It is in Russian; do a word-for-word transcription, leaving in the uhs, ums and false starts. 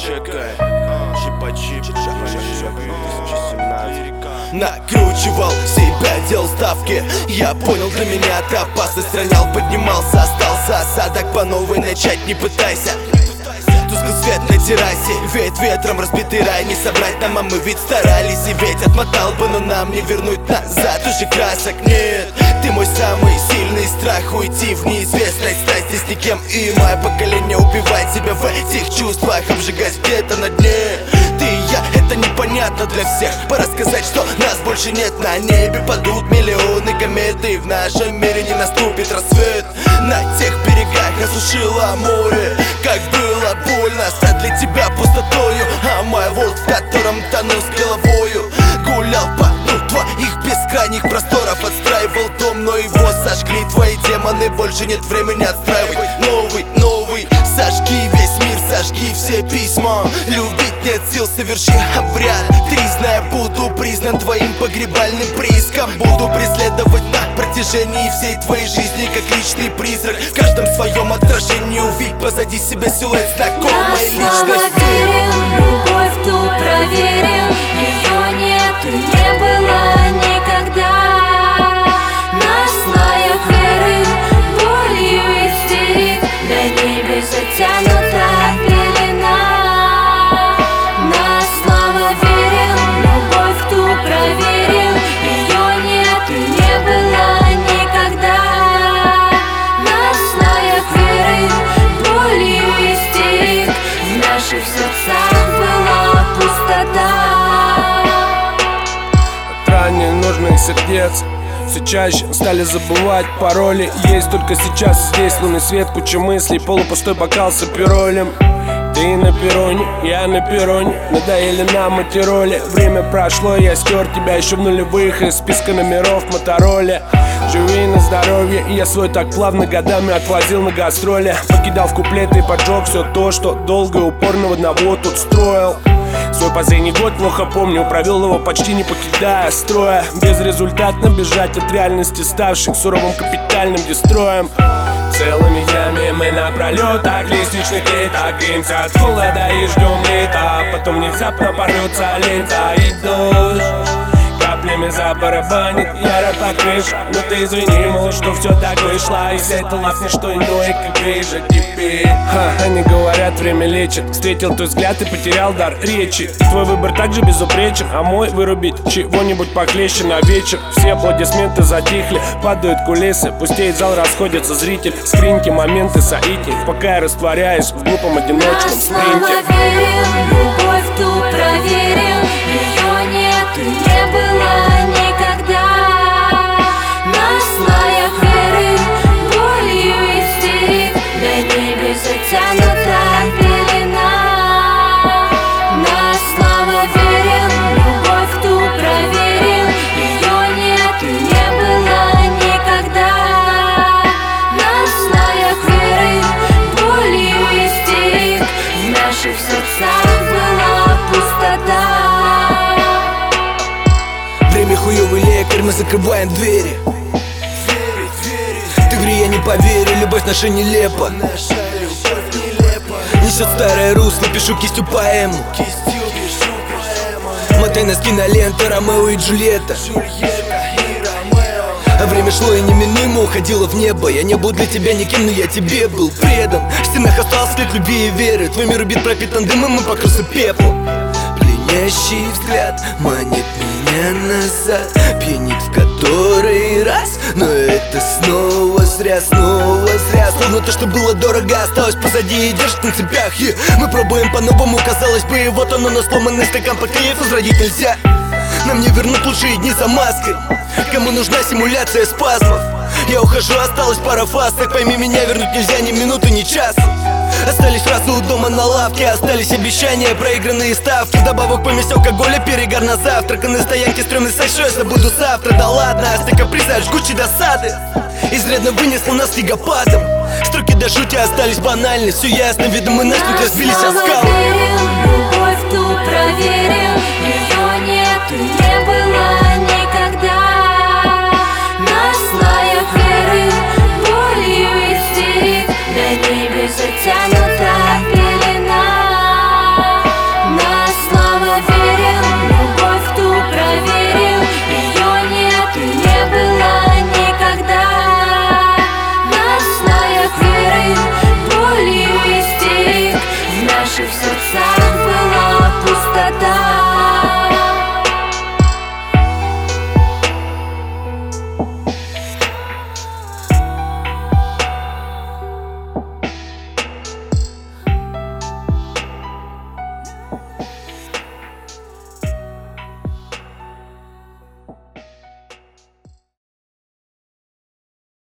чекай, чипа-чип, две тысячи семнадцать. Накручивал себя, делал ставки. Я понял, для меня это опасность. Ронял, поднимался, остался осадок. По новой начать не пытайся. Тусклый свет на террасе, веет ветром разбитый рай. Не собрать нам, а мы ведь старались. И ведь отмотал бы, но нам не вернуть назад уже красок нет. Ты мой самый сильный страх, уйти в неизвестность, стать здесь никем. И мое поколение убивает себя в этих чувствах, обжигать где-то на дне. Ты и я, это непонятно для всех. Пора сказать, что нас больше нет. На небе падут миллионы кометы, и в нашем мире не наступит рассвет. На тех берегах осушило море. Как было больно стать для тебя пустотою, а мой волк, в котором тону с головою. Гулял по дну твоих бескрайних просторов, отстраивал дом, но его сожгли твои демоны. Больше нет времени отстраивать новый, новый. Сожги весь мир, сожги все письма. Любить нет сил, соверши обряд тризная. Буду признан твоим погребальным прииском. Буду преследовать на протяжении всей твоей жизни, как личный призрак. В каждом своем отражении увидь позади себя силуэт знакомой личности. Любовь ту проверил, ее нет и не было никогда. На слоях веры, болью истерик, до небес затянута пелена. На слово верил, любовь ту проверил, ее нет и не было никогда. На слоях веры, болью истерик, в наших сердцах была пустота. От ранее нужных сердец все чаще стали забывать пароли. Есть только сейчас здесь лунный свет, куча мыслей, полупустой бокал с аперолем. Ты на перроне, я на перроне, надоели нам эти роли. Время прошло, я стер тебя еще в нулевых из списка номеров Мотороле. Живи на здоровье, и я свой так плавно годами отвозил на гастроли. Покидал в куплеты и поджег все то, что долго и упорно в одного тут строил. Свой последний год плохо помню, провел его почти не покидая строя. Безрезультатно бежать от реальности, ставших суровым капитальным дестроем. Целыми днями мы напролет, так лестничных клеток, греемся от холода и ждем лета. Потом внезапно порвется лента и дождь каплями забарабанит яро по крыше. Но ты извини, мол, что все так вышло, и вся эта лав не что иное, как грижа теперь. Ха, они говорят, время лечит. Встретил твой взгляд и потерял дар речи. И твой выбор также безупречен, а мой вырубить чего-нибудь похлеще на вечер. Все аплодисменты затихли, падают кулисы, пустеет зал, расходится зритель. Скриньки, моменты, соитник, пока я растворяюсь в глупом одиночном спринте. Любовь ту проверил, ее нет и не было никогда. На слоях веры, болью истерик, до небес затянута пелена. На слово верил, любовь ту проверил, ее нет и не было никогда. На слоях веры, болью истерик, в наших сердцах была пустота. Время хуёвый лекарь, мы закрываем двери. Ты говори, я не поверю, любовь наша нелепа. Несет старое русло, пишу кистью поэму. Мотай нас кинолента, Ромео и Джульетта. А время шло и неминуемо уходило в небо. Я не был для тебя никем, но я тебе был предан. В стенах остался след любви и веры. Твой мир убит, пропитан дымом и покрылся пеплом. Пьянящий взгляд манит меня назад, пьянит в который раз. Но это снова зря, снова зря. Словно то, что было дорого, осталось позади и держит на цепях. И мы пробуем по-новому, казалось бы, и вот оно, но сломанный стакан по кайфу возродить нельзя. Нам не вернут лучшие дни за маской. Кому нужна симуляция спазмов? Я ухожу, осталось пара фаз. Так пойми меня, вернуть нельзя ни минуты, ни часу. Остались фразы у дома на лавке, остались обещания, проигранные ставки. Вдобавок помесь алкоголя, перегар на завтрак. И на стоянке стрёмный сайт, что я забуду завтра. Да ладно, а каприза, жгучей досады изрядно вынесло нас снегопадом. Строки до шути остались банальны. Все ясно, видно, мы начали разбились о скалы. Любовь ту проверил, ее нет и не было никогда. На слоях веры, болью истерик, до небес затянута пелена.